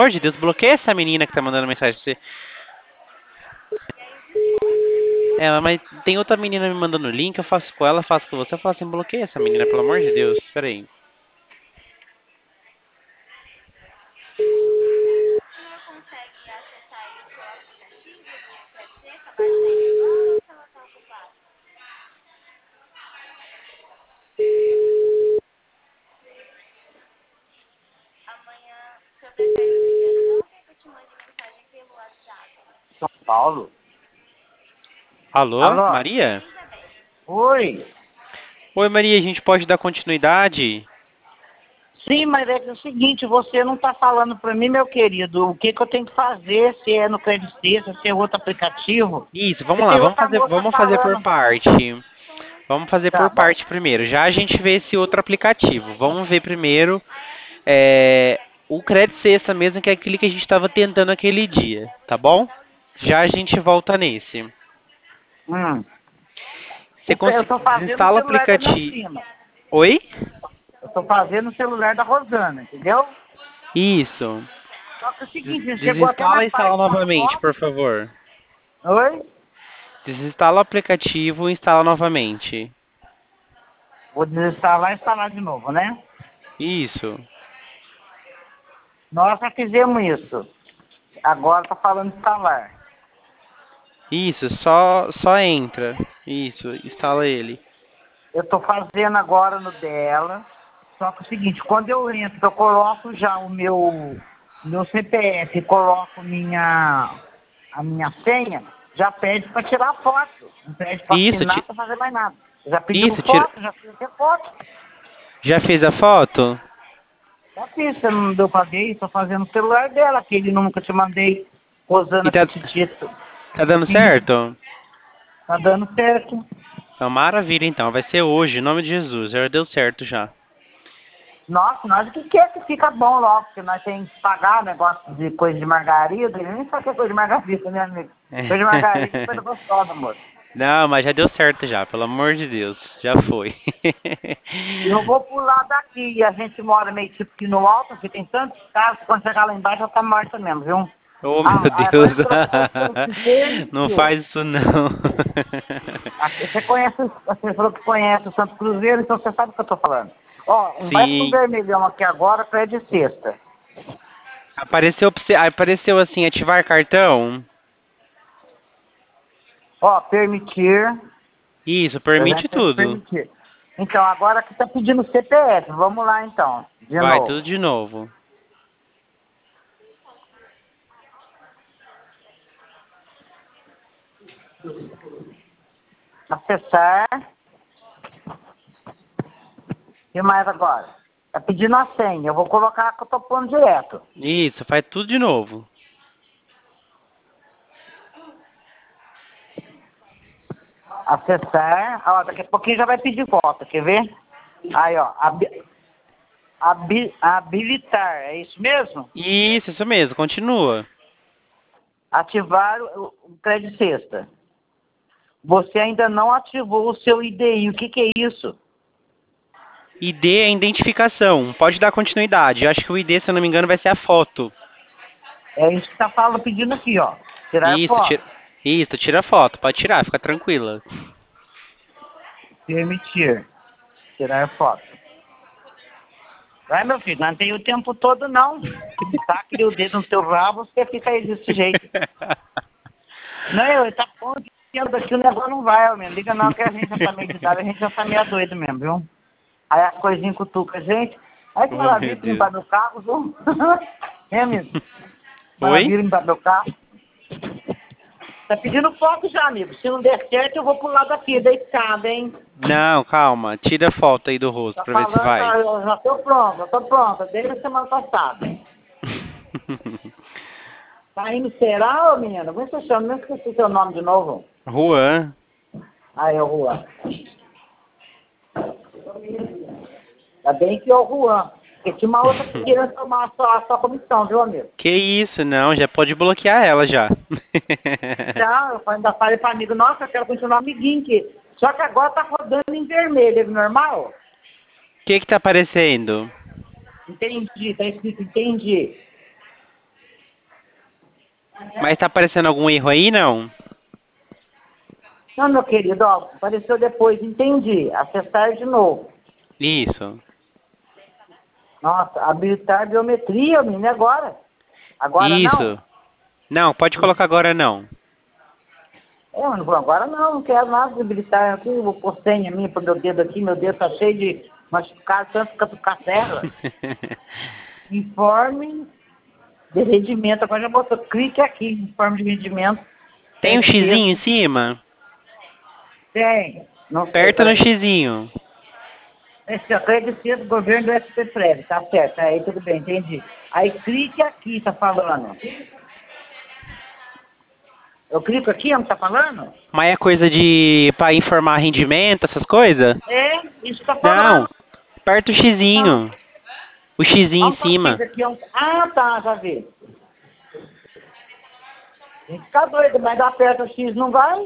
amor de Deus, bloqueia essa menina que tá mandando mensagem pra você. Mas tem outra menina me mandando link, eu faço com ela, faço com você. Eu falo assim, bloqueia essa menina, pelo amor de Deus. Espera aí. São Paulo? Alô, Alô? Maria? Oi? Oi, Maria, a gente pode dar continuidade? Sim, mas é que é o seguinte, você não está falando para mim, meu querido, o que eu tenho que fazer, se é no Credit Suisse, se é outro aplicativo. Isso, Porque vamos lá, tem outra moça vamos fazer por falando. parte. Vamos fazer Tá por bom. parte primeiro. Já a gente vê esse outro aplicativo. Vamos ver primeiro o Credit Sexta mesmo, que é aquele que a gente estava tentando aquele dia, tá bom? Já a gente volta nesse. Hum. Você Eu estou fazendo no desinstala o celular da minha aplicativo. prima. Oi? Eu estou fazendo no celular da Rosana, entendeu? Isso. Só que é o seguinte, chegou até Desinstala na e instala parte da novamente, foto. por favor. Oi? Desinstala o aplicativo e instala novamente. Vou desinstalar e instalar de novo, né? Isso. Nós já fizemos isso. Agora está falando instalar. Isso, só entra. Isso, instala ele. Eu estou fazendo agora no dela. Só que é o seguinte, quando eu entro, eu coloco já o meu CPF, coloco a minha senha, já pede para tirar a foto. Não pede para Isso, assinar, para fazer mais nada. Já pediu isso, tira. foto, já fiz até foto. Já fez a foto? Já fiz, você não deu para ver, estou fazendo no celular dela, aquele nunca te mandei, E Rosana tá, Petitito. tá dando certo? Tá dando certo. Então, maravilha então. Vai ser hoje, em nome de Jesus. Já deu certo já. Nossa, nós o que quer que fica bom logo, porque nós temos que pagar negócio de coisa de margarida, e nem sabe o que é coisa de margarida, né, amigo? Coisa de margarida é coisa gostosa, amor. Não, mas já deu certo já, pelo amor de Deus. Já foi. Eu vou pular daqui, e a gente mora meio tipo que no alto, porque tem tantos carros, que quando chegar lá embaixo já tá morta mesmo, viu? Oh, meu Ah, Deus. agora trocou o Não verde. faz isso não. Aqui, você falou que conhece o Santo Cruzeiro, então você sabe o que eu tô falando. Ó, vai para um Sim. vermelhão aqui agora, para de sexta. Apareceu assim, ativar cartão? Ó, permitir. Isso, Eu já permite entrei no tudo. permitir. Então, agora aqui está pedindo CPF. Vamos lá, então. De Vai, novo. tudo de novo. Acessar. E mais agora? Está pedindo a senha. Eu vou colocar a que eu estou pondo direto. Isso, faz tudo de novo. Acessar. Ó, daqui a pouquinho já vai pedir foto. Quer ver? Aí, ó. Habilitar. É isso mesmo? Isso mesmo, continua. Ativar o crédito sexta. Você ainda não ativou o seu IDI. O que é isso? ID é identificação. Pode dar continuidade. Eu acho que o ID, se eu não me engano, vai ser a foto. É isso que está falando, pedindo aqui, ó. Tirar Isso, foto. tira a foto. Pode tirar, fica tranquila. Permitir. Tirar foto. Vai, meu filho, não tem o tempo todo, não. Taque o dedo no teu rabo, você fica aí desse jeito. Não, ele tá pondo daqui, o negócio não vai, meu. Liga não, que a gente já tá meio de idade, a gente já tá meio doido mesmo, viu? Aí as coisinhas cutucam a gente. Aí que Oh, meu maravilha Deus. limpar meu carro, viu? É, amigo? Oi? Maravilha limpar meu carro. Tá pedindo foto já, amigo. Se não der certo, eu vou pro lado daqui, da escada, hein? Não, calma. Tira a foto aí do rosto Tá pra ver se falando, vai. eu já tô pronta, eu tô pronta, desde a semana passada. Tá indo será, ô menina? Como é que você chama? Não esqueci seu nome de novo. Juan. Ah, é o Juan. Ainda bem que é o Juan. Porque tinha uma outra que queria tomar a sua comissão, viu, amigo? Que isso, não, já pode bloquear ela já. Já, eu ainda falei para amigo, nossa, eu quero continuar amiguinho aqui. Só que agora tá rodando em vermelho, é normal? O que tá aparecendo? Entendi, tá escrito entendi. Mas tá aparecendo algum erro aí, não? Não, meu querido, ó, apareceu depois, entendi. Acessar de novo. Isso. Nossa, habilitar biometria, menino, agora. Agora não? Isso. Não, pode colocar agora não. Mas agora não quero nada de habilitar aqui, vou pôr senha minha pro meu dedo aqui, meu dedo tá cheio de machucado, tanto catucar terra. Informe de rendimento, agora já botou, clique aqui, informe de rendimento. Tem um Pede xizinho em texto. cima? Tem, não sei, Aperta no peraí. xizinho. Esse acredito do governo do SP Prévio, tá certo, aí tudo bem, entendi. Aí clique aqui, tá falando. Eu clico aqui, não tá falando? Mas é coisa de pra informar rendimento, essas coisas? É, isso tá Não. falando. Aperta o Não. xizinho. O xizinho em Vamos fazer cima. isso aqui. Ah, tá, já vi. Tem que ficar doido, mas aperta o X, não vai?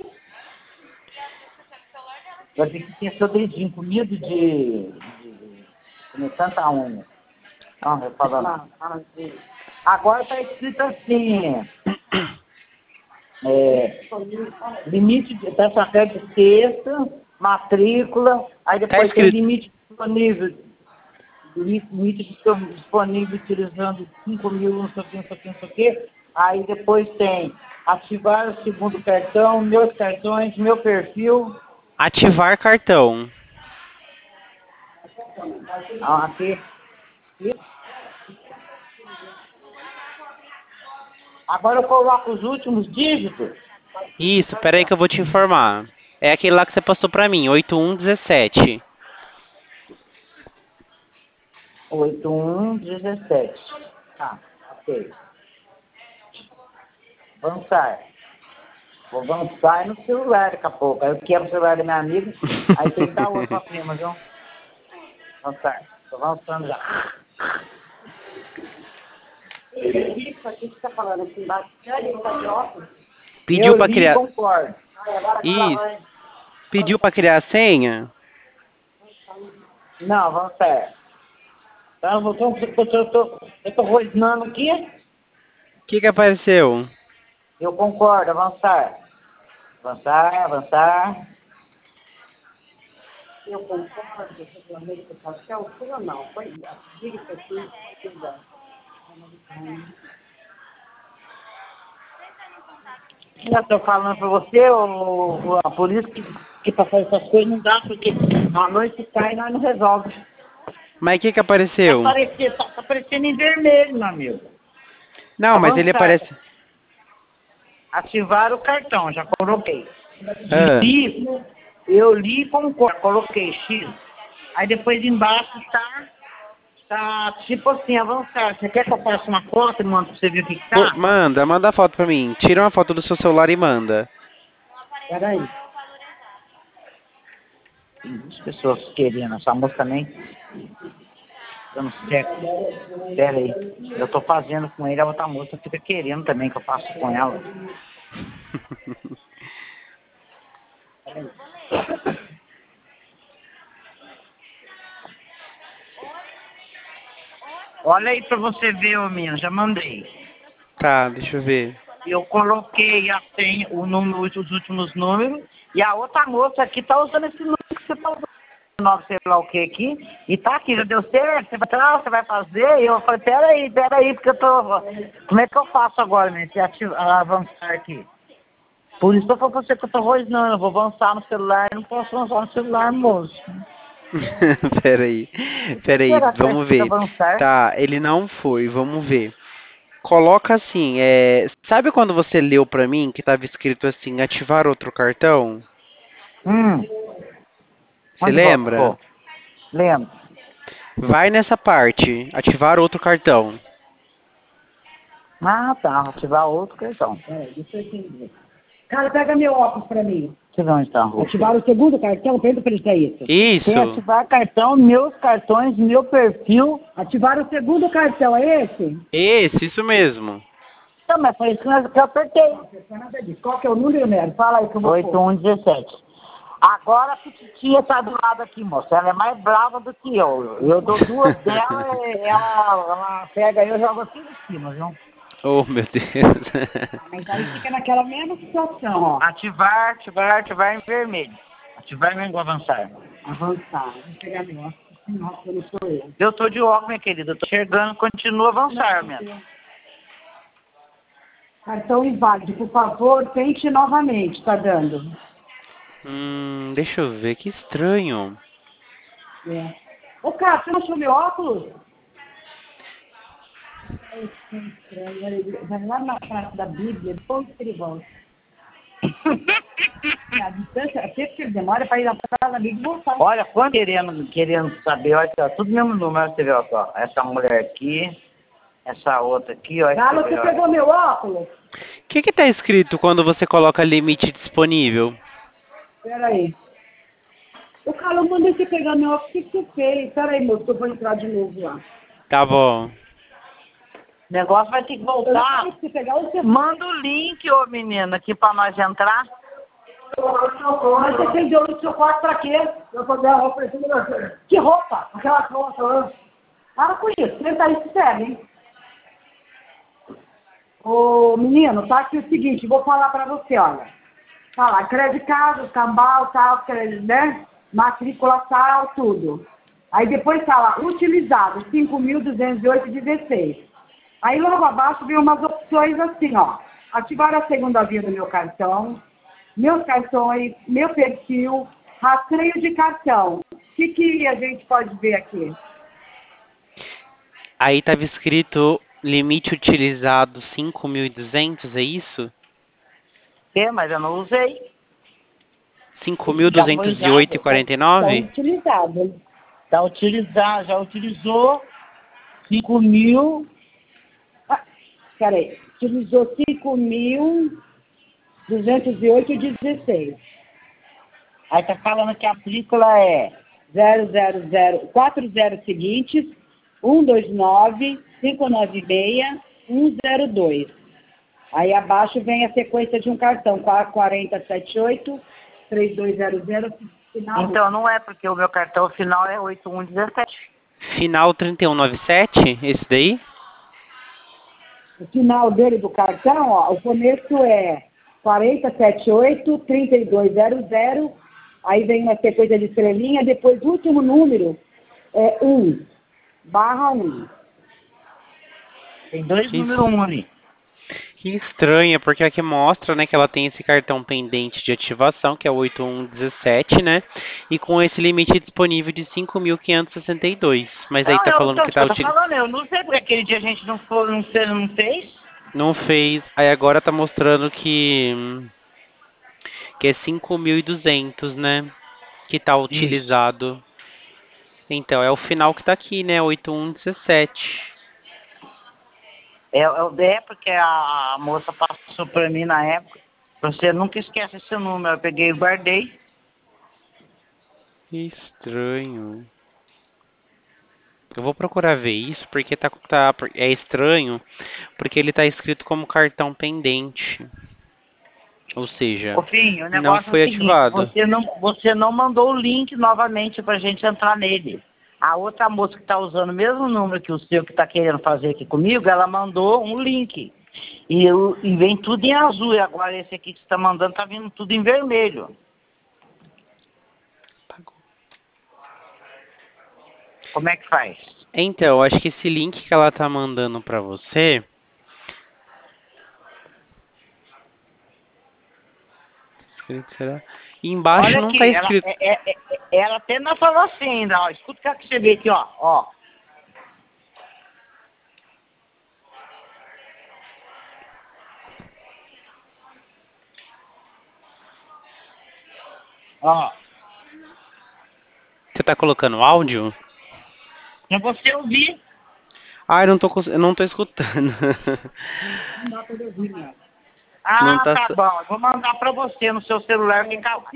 Vai ter que ter seu dedinho comido de comer tanta unha. Não, eu falando. Agora tá escrito assim, limite de taxa de sexta, matrícula, aí Tá depois tem escrito. limite disponível, limite disponível utilizando 5.000, não sei o que, não sei o que, não sei o que. Aí depois tem ativar o segundo cartão, meus cartões, meu perfil. Ativar cartão. Aqui. Agora eu coloco os últimos dígitos. Isso, pera aí que eu vou te informar. É aquele lá que você passou pra mim, 8117. 8117. Tá, ok. Avançar. Vou avançar no celular daqui a pouco. Aí eu quebro o celular da minha amiga, aí tem que dar outro pra prima, viu? Avançar. Tô avançando já. Isso aqui que você tá falando aqui embaixo. Pediu Eu pra li e criar. concordo. Isso. Pediu pra criar a senha? Não, avançar. Então, eu tô rosnando aqui. O que que apareceu? Eu concordo, avançar. Avançar, avançar. Eu concordo, regulamento social, ou não, foi diga que aqui, eu estou falando para você, por isso que para fazer essas coisas não dá, porque a noite cai e nós não resolve. Mas o que que Tá apareceu? aparecendo, tá aparecendo em vermelho, meu amigo. Não, mas ele Avançar. aparece. Ativar o cartão, já coloquei. Ah, Li, eu li e concordo, coloquei X. Aí depois embaixo tá tipo assim, avançar. Você quer que eu faça uma foto e mando pra você ver o que tá? manda a foto pra mim. Tira uma foto do seu celular e manda. Peraí. Tem duas pessoas querendo, essa moça também. Eu não sei. Peraí. Eu tô fazendo com ele, a outra moça fica querendo também que eu faça com ela. Olha aí pra você ver, ô menino, já mandei. Tá, deixa eu ver. Eu coloquei a senha, o número, os últimos números, e a outra moça aqui tá usando esse número que você tá usando. 9, sei lá o que aqui, e tá aqui, já deu certo, você vai fazer, e eu falei, peraí, porque eu tô, como é que eu faço agora, né, se avançar aqui? Por isso eu falei pra você que eu tô rosnando, eu vou avançar no celular, eu não posso avançar no celular, moço. Peraí, Será que vai vamos ser ver. avançar? Tá, ele não foi, vamos ver. Coloca assim, sabe quando você leu pra mim que tava escrito assim, ativar outro cartão? Hum, Você onde lembra? ficou? Lembro. Vai nessa parte, ativar outro cartão. Ah, tá, ativar outro cartão. Deixa eu entender. Cara, pega meu óculos pra mim. Deixa eu ver onde tá a rua. Ativar o segundo cartão, pergunta pra ele se é isso. Tem Isso, ativar cartão, meus cartões, meu perfil. Ativar o segundo cartão, é esse? isso mesmo. Não, mas foi isso que eu apertei. Não é nada disso. Qual que é o número, Nero? Fala aí que eu vou pôr. 8117. Agora a Pititia tá do lado aqui, moça. Ela é mais brava do que eu. Eu dou duas dela e ela pega eu e joga aqui em cima, viu? Oh, meu Deus. Mas aí fica naquela mesma situação, ó. Ativar em vermelho. Ativar em avançar. Avançar. Vou pegar meu óculos. Nossa, não sou eu. Eu tô de óculos, minha querida. Eu tô enxergando, continua a avançar mesmo. Cartão inválido, por favor, tente novamente, tá dando. Deixa eu ver, que estranho. É. Ô, cara, você não achou meu óculos? Ai, que estranho. Olha, vai lá na praça da Bíblia, depois que ele volta. A distância, até que ele demora para ir na praça da Bíblia e voltar. Olha, quando querendo saber, olha, ó, tudo mesmo número, você vê, ó, essa mulher aqui, essa outra aqui, ó. Galo, você pegou meu óculos? O que tá escrito quando você coloca limite disponível? Pera aí. O Carlos mandou você pegar meu óculos, o que você fez? Pera aí, moço, que eu vou entrar de novo lá. Tá bom. O negócio vai ter que voltar. Você pegar o seu... Manda o link, ô menina, aqui pra nós entrar. Mas você fez o seu quarto pra quê? Eu vou dar a roupa em você. Que roupa? Aquela roupa lá. Para com isso, senta aí, se pega, hein? Ô, menino, tá aqui o seguinte, vou falar pra você, olha. Tá lá, crédito caro, cambal, tal, crédito, né? Matrícula tal, tudo. Aí depois tá lá, utilizado, 5.208,16. Aí logo abaixo vem umas opções assim, ó. Ativar a segunda via do meu cartão, meus cartões, meu perfil, rastreio de cartão. O que a gente pode ver aqui? Aí tava escrito limite utilizado 5.200, é isso? É, mas eu não usei. 5.208,49? Utilizado. Tá utilizado, já utilizou 5.000. Peraí, utilizou 5.208,16. Aí tá falando que a matrícula é 4 seguintes, 129, 596, 102. Aí abaixo vem a sequência de um cartão, 4078, 3200, final. Então não é, porque o meu cartão final é 8117. Final 3197, esse daí? O final dele do cartão, ó, o começo é 4078, 3200, aí vem uma sequência de estrelinha, depois o último número é 1/1. Tem dois números 1 ali. Que estranha, porque aqui mostra, né, que ela tem esse cartão pendente de ativação, que é o 8117, né? E com esse limite disponível de 5.562. Mas aí tá falando que tá utilizando. Eu não sei porque aquele dia a gente não fez. Não fez. Aí agora tá mostrando que é 5.200, né? Que tá utilizado. Então, é o final que tá aqui, né? 8117. É porque a moça passou pra mim na época. Você nunca esquece esse número. Eu peguei e guardei. Que estranho. Eu vou procurar ver isso, porque é estranho, porque ele tá escrito como cartão pendente. Ou seja, Ô, Finho, o não negócio foi é o seguinte, ativado. você não mandou o link novamente pra gente entrar nele. A outra moça que tá usando o mesmo número que o seu, que tá querendo fazer aqui comigo, ela mandou um link. E vem tudo em azul. E agora esse aqui que você tá mandando tá vindo tudo em vermelho. Como é que faz? Então, acho que esse link que ela tá mandando pra você... Será? E embaixo Olha não aqui, tá escrito. ela até não falou assim ainda, ó. Escuta o que você vê aqui, ó. Ó. Você tá colocando áudio? Pra você ouvir. Ah, eu não tô escutando. Não dá pra ouvir, né? Não Ah, tá tá so- bom. Eu vou mandar pra você no seu celular.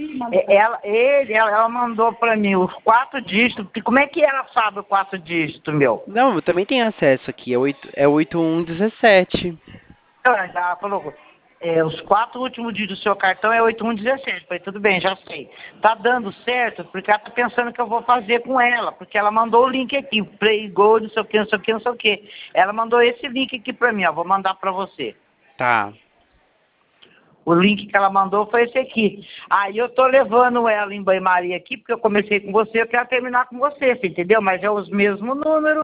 Ela mandou pra mim os 4 dígitos. Como é que ela sabe os 4 dígitos, meu? Não, eu também tenho acesso aqui. É 8117. Ela falou. Os 4 últimos dígitos do seu cartão é 8117. Falei, tudo bem, já sei. Tá dando certo, porque ela tá pensando que eu vou fazer com ela, porque ela mandou o link aqui, Play Go, não sei o que, não sei o que, não sei o que. Ela mandou esse link aqui pra mim, ó, vou mandar pra você. Tá. O link que ela mandou foi esse aqui. Aí eu tô levando ela em banho-maria aqui, porque eu comecei com você, eu quero terminar com você, você entendeu? Mas é os mesmos números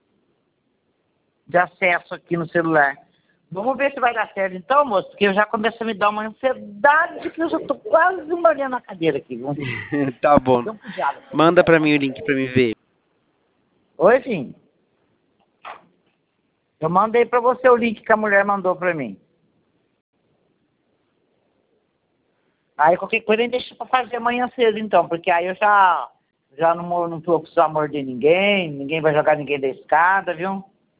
de acesso aqui no celular. Vamos ver se vai dar certo então, moço, porque eu já começo a me dar uma ansiedade que eu já tô quase molhando a cadeira aqui. Viu? Tá bom. Então, cuidado. Manda pra mim o link pra me ver. Oi, filho. Eu mandei pra você o link que a mulher mandou pra mim. Aí qualquer coisa a gente deixa pra fazer amanhã cedo então, porque aí eu já não vou precisar morder ninguém, ninguém vai jogar ninguém da escada, viu?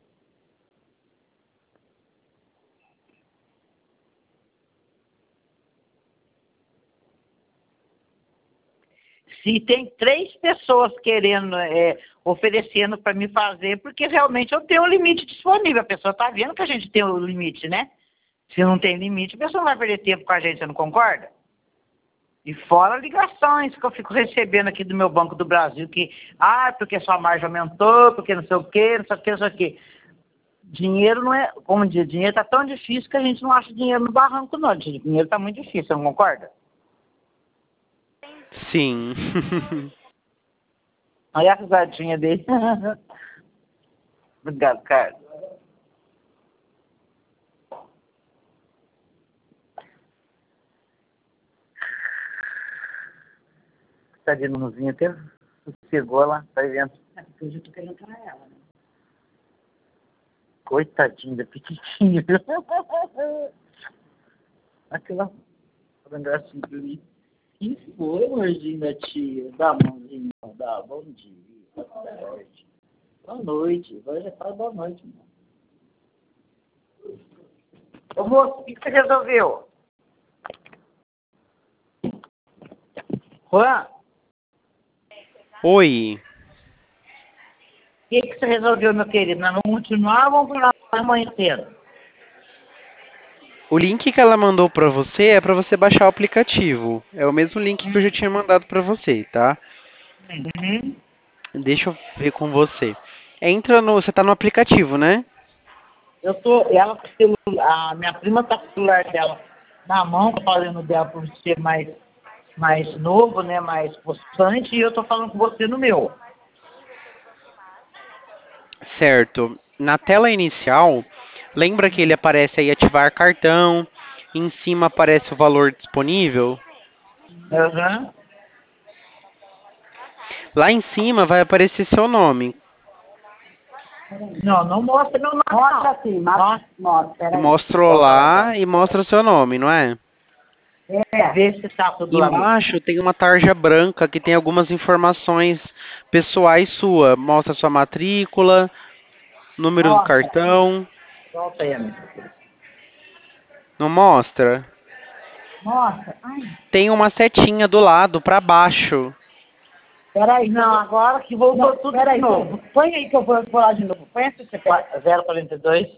Se tem 3 pessoas querendo, oferecendo para me fazer, porque realmente eu tenho um limite disponível. A pessoa está vendo que a gente tem o limite, né? Se não tem limite, a pessoa não vai perder tempo com a gente, você não concorda? E fora ligações que eu fico recebendo aqui do meu Banco do Brasil, que, porque sua margem aumentou, porque não sei o quê, não sei o quê, não sei o quê. Dinheiro não é, como diz, dinheiro está tão difícil que a gente não acha dinheiro no barranco, não. Dinheiro está muito difícil, você não concorda? Sim. Olha a risadinha dele. Obrigado, Carlos. Tá de nunozinho até sossegou lá, tá vendo? Hoje eu tô querendo pra ela, né? Coitadinha da petitinha. Aquela gracinha pra mim. Que foi, amorzinho da tia? Dá a mãozinha, dá. Bom dia, boa tarde. Boa noite. Agora já fala boa noite, mano. Ô, moço, o que você resolveu? Juan, Oi. o que você resolveu, meu querido? Nós vamos continuar ou vamos pular amanhã cedo? O link que ela mandou pra você é pra você baixar o aplicativo. É o mesmo link que eu já tinha mandado pra você, tá? Uhum. Deixa eu ver com você. Entra no, você tá no aplicativo, né? Eu tô, ela com o celular, a minha prima tá com o celular dela na mão, tô falando dela por ser mais novo, né, mais possante, e eu tô falando com você no meu. Certo. Na tela inicial, lembra que ele aparece aí ativar cartão, em cima aparece o valor disponível? Uhum. Lá em cima vai aparecer seu nome. Não, não mostra meu nome, Mostra não. assim, mostra, peraí. Mostrou lá e mostra o seu nome, não é? Vê se tá tudo lá. Embaixo tem uma tarja branca que tem algumas informações pessoais sua. Mostra sua matrícula, número do Mostra. cartão. Volta aí, amigo. Não mostra? Mostra. Ai, Tem uma setinha do lado para baixo. peraí. Não, agora que voltou Não, tudo peraí. de novo. Põe aí que eu vou lá de novo. Põe esse CPF. 042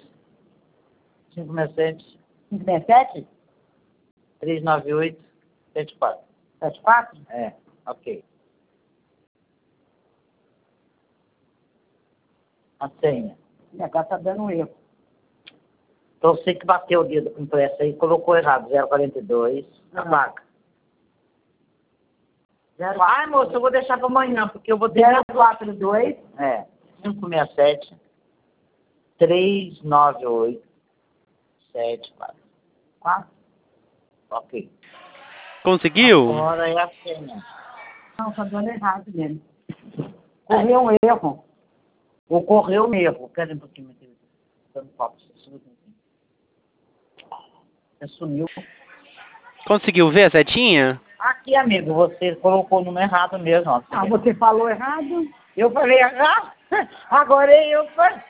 567 567? 398 74. 74? É, ok. A senha. E agora tá dando um erro. Então você que bateu o dedo com pressa aí, colocou errado. 042. Apaga. Ai, moço, eu vou deixar para amanhã, porque eu vou ter... 042. 567 398 74. 4. Ok. Conseguiu? Agora é a senha. Não, tá dando errado mesmo. Correu um erro. Ocorreu um erro. Pera um pouquinho, meu querido. Dando papo. Você sumiu. Conseguiu ver a setinha? Aqui, amigo, você colocou o número errado mesmo. Ó. Ah, você falou errado? Eu falei, agora eu falei,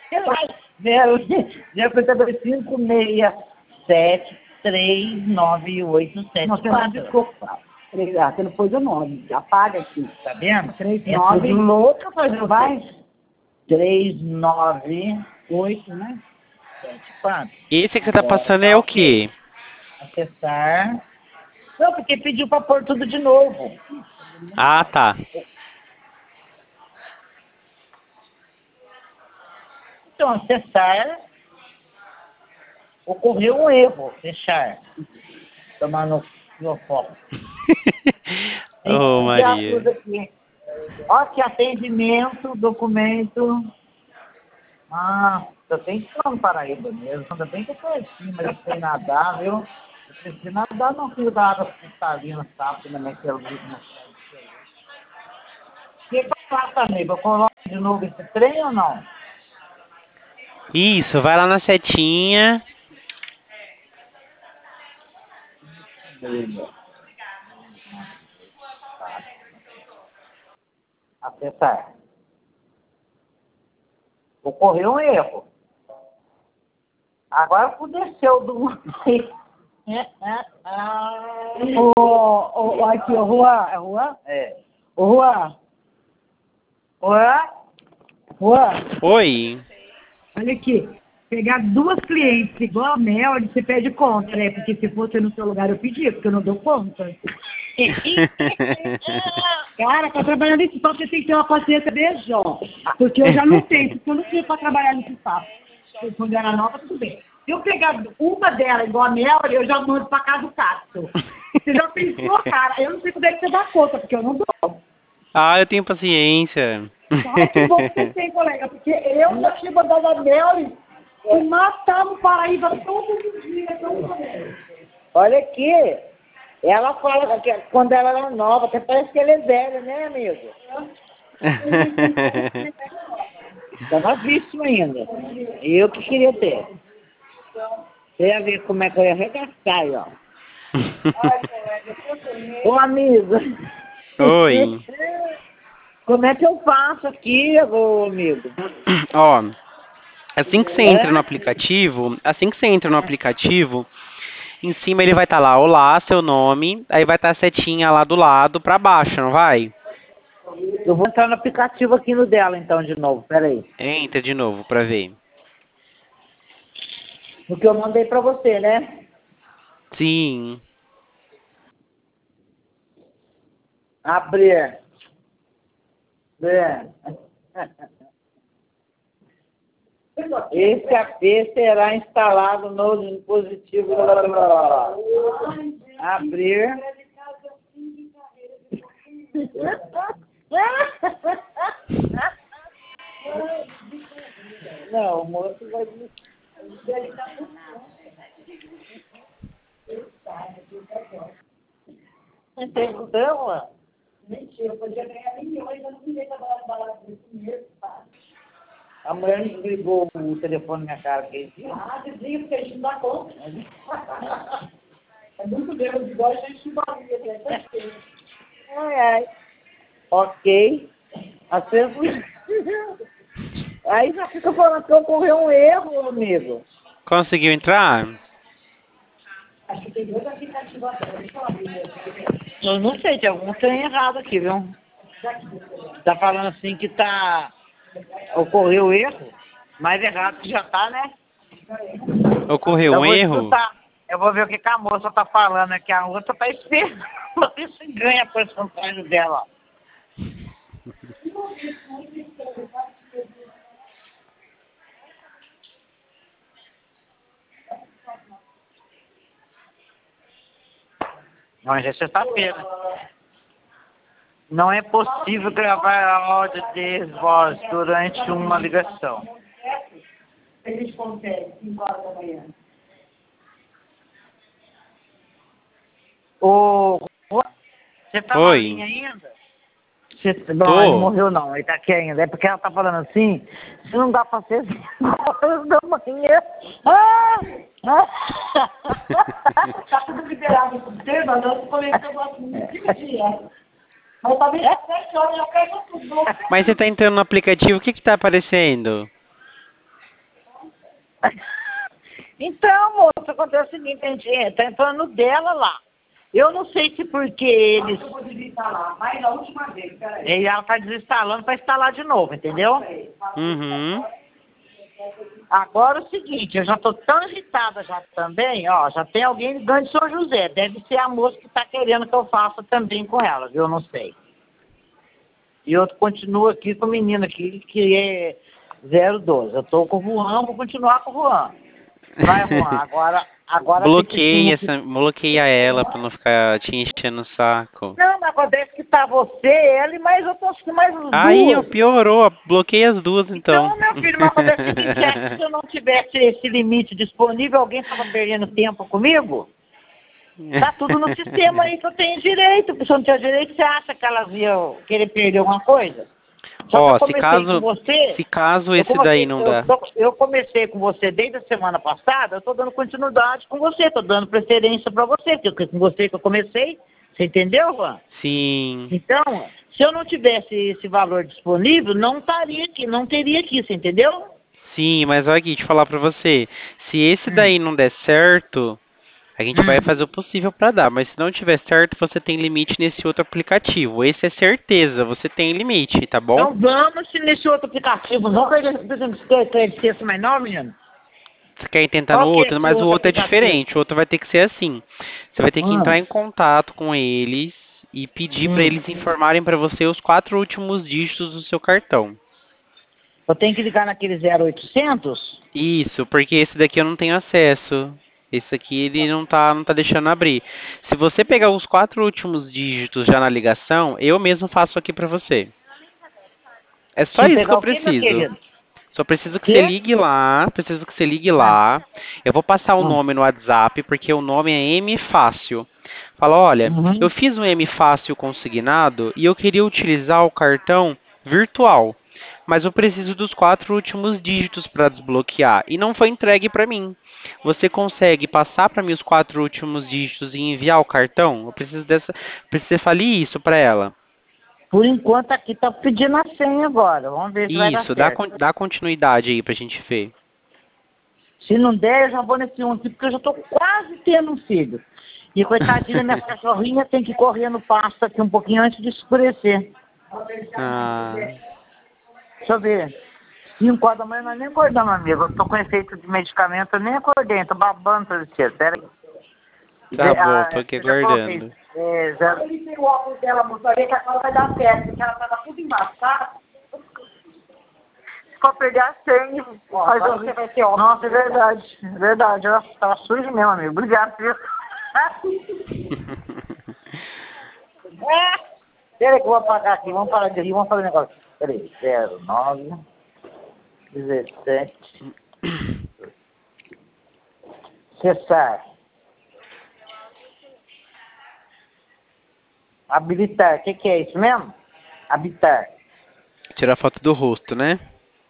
052 567 398 Não, você não 74. desculpa. Você não pôs o nome. Apaga aqui. Tá vendo? 39. É tudo louca fazendo Vai. 398 8, né? 74. Esse que você tá passando é o quê? Acessar. Não, porque pediu para pôr tudo de novo. Ah, tá. Então, acessar. Ocorreu um erro. Fechar. Tomar no foco. Ô, Tem que tudo Maria. aqui. Ó, que atendimento, documento. Ah, eu tenho que ir lá no Paraíba mesmo. Ainda bem que eu tô assim, mas eu sei nadar, viu? Eu preciso nadar, não, filho da água cristalina, sabe, na minha cerveja. O que eu faço, amigo? Eu coloco de novo esse trem ou não? Isso, vai lá na setinha. Acessar. Ocorreu um erro. Agora desceu do... Aqui, ô Juan, é Juan? É. Ô Juan, Ué? Juan, Oi. olha aqui. Pegar duas clientes igual a Mel, você pede conta, né? Porque se fosse no seu lugar eu pedia, porque eu não dou conta. Cara, pra trabalhar nesse papo você tem que ter uma paciência beijão. Porque eu já não tenho, porque eu não tinha pra trabalhar nesse papo. Quando eu era nova, tudo bem. Se eu pegar uma delas igual a Mel, eu já mando pra casa do Castro. Você já pensou, cara? Eu não sei como é que você dá conta, porque eu não dou. Ah, eu tenho paciência. Ai, que bom que você tem, colega, porque eu já tinha mandado a Mel e matava o Paraíba todos os dias. Olha aqui. Ela fala que quando ela era nova, até parece que ela é velha, né, amigo? Tá novíssimo ainda. Eu que queria ter. Você ia ver como é que eu ia arregaçar aí, ó. Ô, amigo. Oi. Como é que eu faço aqui, ô, amigo? Ó, assim que você entra no aplicativo, em cima ele vai estar lá, olá, seu nome, aí vai estar a setinha lá do lado pra baixo, não vai? Eu vou entrar no aplicativo aqui no dela, então, de novo. Pera aí. Entra de novo pra ver. No que eu mandei pra você, né? Sim. Abrir. Ver. Esse AP será instalado no dispositivo. Abrir. Não, o moço vai dizer. Não entendeu, mano? Mentira, eu podia ganhar milhões, eu não queria trabalhar barato nesse dinheiro, tá? A mulher me desligou o telefone na minha cara, que é isso? Ah, desliga, porque a gente não dá conta. É muito bem, igual a gente não valia, né? Ai, ai. Ok. Acendo. Aí já fica falando que ocorreu um erro, amigo. Conseguiu entrar? Acho que tem dois aplicativos agora. Eu não sei, tem algum trem errado aqui, viu? Tá falando assim que ocorreu erro, mas errado que já tá, né? Ocorreu Eu um vou erro? escutar. Eu vou ver o que a moça tá falando aqui. A outra tá esperando. Ver se ganha a porcentagem dela. Hoje é sexta-feira. Não é possível gravar áudio de voz durante uma ligação. A gente consegue, 5 horas da manhã. Ô, você tá na Oi. linha ainda? Não, Tô. ele morreu não, ele tá aqui ainda. É porque ela tá falando assim, se não dá pra ser 5 horas da manhã. Tá tudo liberado por você, mas eu falei que eu gosto muito de dia. Mas talvez às 7 horas eu quero tudo. Mas você tá entrando no aplicativo, o que que tá aparecendo? Então, moça, acontece o seguinte, a gente tá entrando dela lá. Eu não sei se porque eles... Eu vou desinstalar, mas a última vez, peraí. Ela tá desinstalando para instalar de novo, entendeu? Uhum. Agora o seguinte, eu já tô tão irritada já também, ó, já tem alguém ligando de São José. Deve ser a moça que tá querendo que eu faça também com ela, viu? Eu não sei. E eu continuo aqui com o menino aqui, que é 012. Eu tô com o Juan, vou continuar com o Juan. Vai, Juan, agora tem que... Bloqueia ela pra não ficar te enchendo o saco. Não, mas acontece que tá você, ele, mas eu tô assistindo mais as Aí, duas. piorou. Bloqueia as duas, então. Então, meu filho, mas acontece o seguinte, é que se eu não tivesse esse limite disponível, alguém tava perdendo tempo comigo? Tá tudo no sistema aí que eu tenho direito. Se eu não tinha direito, você acha que elas iam querer perder alguma coisa? Só que eu comecei com você... Se caso esse daí não dá. Eu comecei com você desde a semana passada, eu tô dando continuidade com você, tô dando preferência pra você, porque com você que eu comecei, você entendeu, Juan? Sim. Então, se eu não tivesse esse valor disponível, não estaria aqui, não teria aqui, você entendeu? Sim, mas olha aqui, deixa eu falar pra você. Se esse daí não der certo, a gente vai fazer o possível pra dar. Mas se não tiver certo, você tem limite nesse outro aplicativo. Esse é certeza, você tem limite, tá bom? Então vamos nesse outro aplicativo. Não quer esse mais não, menino? Você quer tentar no Qual que é outro, esse mas o outro outro é aplicativo? diferente. O outro vai ter que ser assim. Você vai ter que entrar em contato com eles e pedir pra eles informarem pra você os 4 últimos dígitos do seu cartão. Eu tenho que ligar naquele 0800? Isso, porque esse daqui eu não tenho acesso. Esse aqui ele não tá deixando abrir. Se você pegar os 4 últimos dígitos já na ligação, eu mesmo faço aqui pra você. É só Se isso que pegar eu o quê, meu preciso. querido? Só preciso que você Quê? ligue lá, preciso que você ligue lá. Eu vou passar o Hum. nome no WhatsApp, porque o nome é M Fácil. Fala, olha, eu Uhum. fiz um M Fácil consignado e eu queria utilizar o cartão virtual, mas eu preciso dos 4 últimos dígitos para desbloquear e não foi entregue para mim. Você consegue passar para mim os 4 últimos dígitos e enviar o cartão? Eu preciso preciso que você fale isso para ela. Por enquanto aqui tá pedindo a senha agora. Vamos ver se vai dar Isso, certo. dá continuidade aí pra gente ver. Se não der, eu já vou nesse um aqui, porque eu já tô quase tendo um filho. E coitadinha, minha cachorrinha tem que correr no pasto aqui um pouquinho antes de escurecer. Ah, Deixa eu ver. 5 horas da manhã nós nem acordamos, amigo. Eu tô com efeito de medicamento, eu nem acordei, tô babando todo dia. Pera aí. tá bom, tô aqui Eu já coloquei. aguardando. Eu liguei o óculos dela, mostrei que agora vai dar certo, porque ela tava tudo embaixo, tá? Se for perder a senha, Agora você vai ter óculos. Nossa, é verdade. É verdade. Eu tava sujo mesmo, amigo. Obrigado, viu? Pera aí que eu vou apagar aqui. Vamos parar de rir, vamos fazer um negócio. Pera aí. 09 17 Cessar. Habilitar. O que é isso mesmo? Habitar. Tirar foto do rosto, né?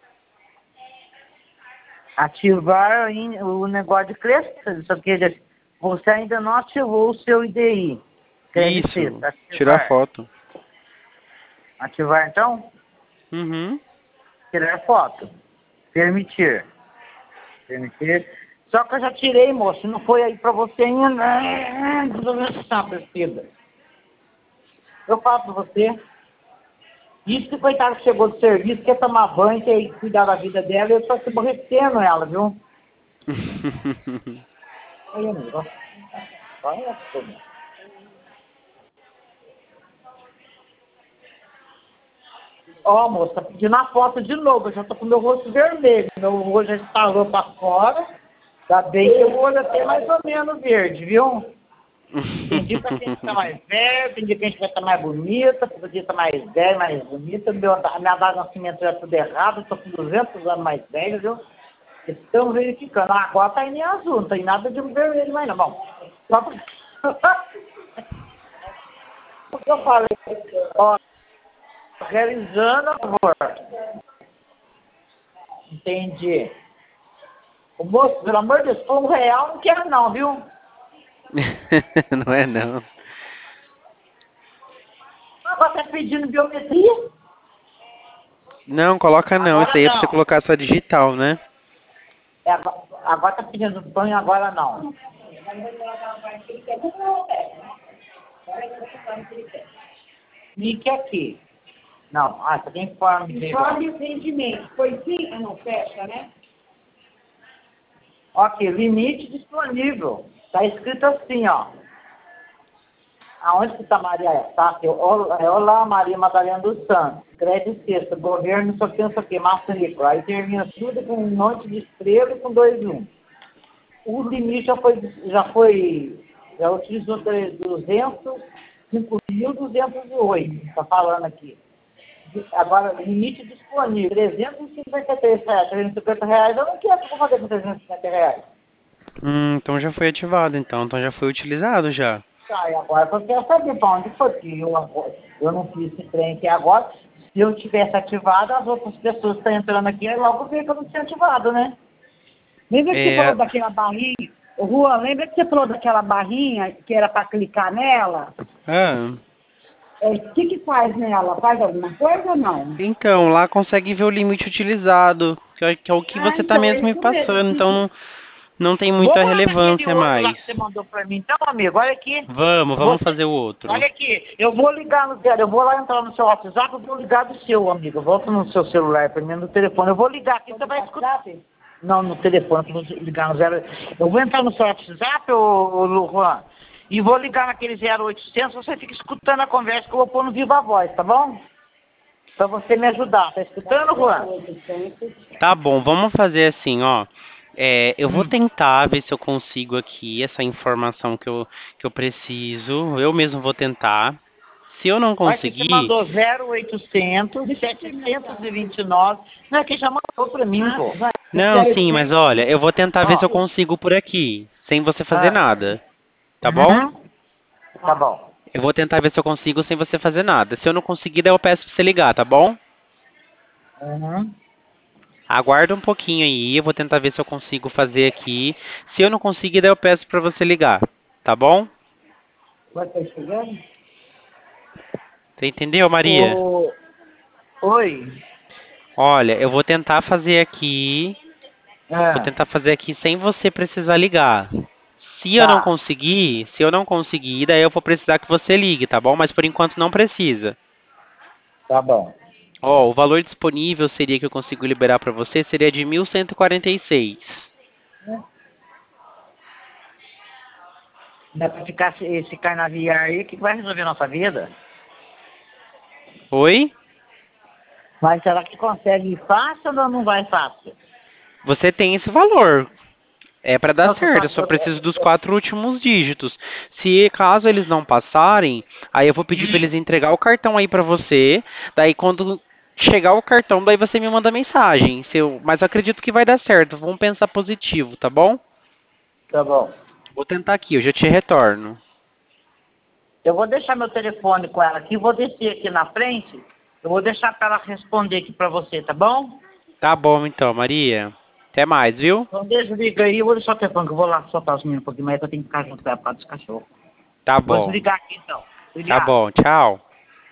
Ativar o negócio de crescer. Só que você ainda não ativou o seu IDI. Isso, tirar foto. Ativar então? Uhum. Tirar foto. Permitir. Permitir. Só que eu já tirei, moço. Não foi aí pra você ainda. Eu falo pra você. Isso que coitado que chegou do serviço, quer tomar banho, quer cuidar da vida dela, eu tô se aborrecendo ela, viu? Aí, amigo. Olha tudo. Ó, moça, tá pedindo a foto de novo. Eu já tô com meu rosto vermelho. Meu rosto já estalou pra fora. Ainda bem que o olho até mais ou menos verde, viu? Tem dia que a gente tá mais velho, tem dia que a gente vai estar mais bonita, tem dia que tá mais velho, mais bonita. Minha data de nascimento já é tudo errado, eu tô com 200 anos mais velho, viu? Estamos verificando. Ah, agora tá em azul, não tem nada de vermelho mais não. Bom, só pra... O que eu falei? Ó, realizando, por favor. Entendi. O moço, pelo amor de Deus, por R$1 não quero não, viu? Não é não. Agora tá pedindo biometria? Não, coloca não. Agora Isso aí é pra você não. colocar sua digital, né? É, agora tá pedindo banho, agora não. Nick aqui. Não, você tem forma de... Informe o rendimento. Foi sim? Não fecha, né? Ok, limite disponível. Tá escrito assim, ó. Aonde que tá Maria? Tá aqui. Olá, Maria Madalena dos Santos. Crédito sexta, governo, não sei o que, maçarico. Aí termina tudo com um monte de estrela e com 2-1. O limite já utilizou 5.208, tá falando aqui. Agora, limite disponível, R$ 350. Eu não quero que eu vou fazer com R$ 350. Então já foi ativado, então já foi utilizado já. Tá, e agora eu quero saber para onde foi, porque eu não fiz esse trem aqui agora. Se eu tivesse ativado, as outras pessoas que estão entrando aqui, aí logo vê que eu não tinha ativado, né? Lembra que você falou daquela barrinha? Ô, Juan, lembra que você falou daquela barrinha que era para clicar nela? O que faz nela? Faz alguma coisa ou não? Então, lá consegue ver o limite utilizado, que é o que você tá Então, é mesmo me isso mesmo. passando, então não tem Vamos muita lá naquele relevância outro lá mais. que você mandou para mim, então, amigo, olha aqui. Vamos fazer o outro. Olha aqui, eu vou ligar no zero, eu vou lá entrar no seu WhatsApp, eu vou ligar do seu, amigo. Volta no seu celular, para mim, no telefone. Eu vou ligar aqui, você vai escutar. Não, no telefone, eu vou ligar no zero. Eu vou entrar no seu WhatsApp, ô Juan, e vou ligar naquele 0800, você fica escutando a conversa que eu vou pôr no Viva Voz, tá bom? Pra você me ajudar. Tá escutando, Juan? Tá bom, vamos fazer assim, ó. Eu vou tentar ver se eu consigo aqui essa informação que eu preciso. Eu mesmo vou tentar. Se eu não Olha que você conseguir, mandou 0800 729. Não, aqui já mandou pra mim, pô. não, sim, mas olha, eu vou tentar ver se eu consigo por aqui, sem você fazer nada. Tá bom? Uhum. Tá bom. Eu vou tentar ver se eu consigo sem você fazer nada. Se eu não conseguir, daí eu peço pra você ligar, tá bom? Uhum. Aguarda um pouquinho aí, eu vou tentar ver se eu consigo fazer aqui. Se eu não conseguir, daí eu peço pra você ligar, tá bom? Vai estar chegando? Você entendeu, Maria? Oi. Olha, eu vou tentar fazer aqui. Vou tentar fazer aqui sem você precisar ligar. Se eu não conseguir, daí eu vou precisar que você ligue, tá bom? Mas por enquanto não precisa. Tá bom. Ó, o valor disponível seria que eu consigo liberar pra você seria de 1.146. Dá pra ficar esse carnaviar aí que vai resolver a nossa vida? Oi? Mas será que consegue ir fácil ou não vai fácil? Você tem esse valor. É pra dar Nossa, certo, eu só preciso dos 4 últimos dígitos. Se caso eles não passarem, aí eu vou pedir pra eles entregar o cartão aí pra você. Daí quando chegar o cartão, daí você me manda mensagem. Mas eu acredito que vai dar certo. Vamos pensar positivo, tá bom? Tá bom. Vou tentar aqui, eu já te retorno. Eu vou deixar meu telefone com ela aqui, vou descer aqui na frente. Eu vou deixar pra ela responder aqui pra você, tá bom? Tá bom então, Maria. Até mais, viu? Então desliga aí, eu vou deixar o telefone, que eu vou lá soltar os meninos um pouquinho mais, que eu tenho que ficar junto com ela por causa dos cachorros. Tá Vou bom. desligar aqui então. Tá Obrigado. bom, tchau.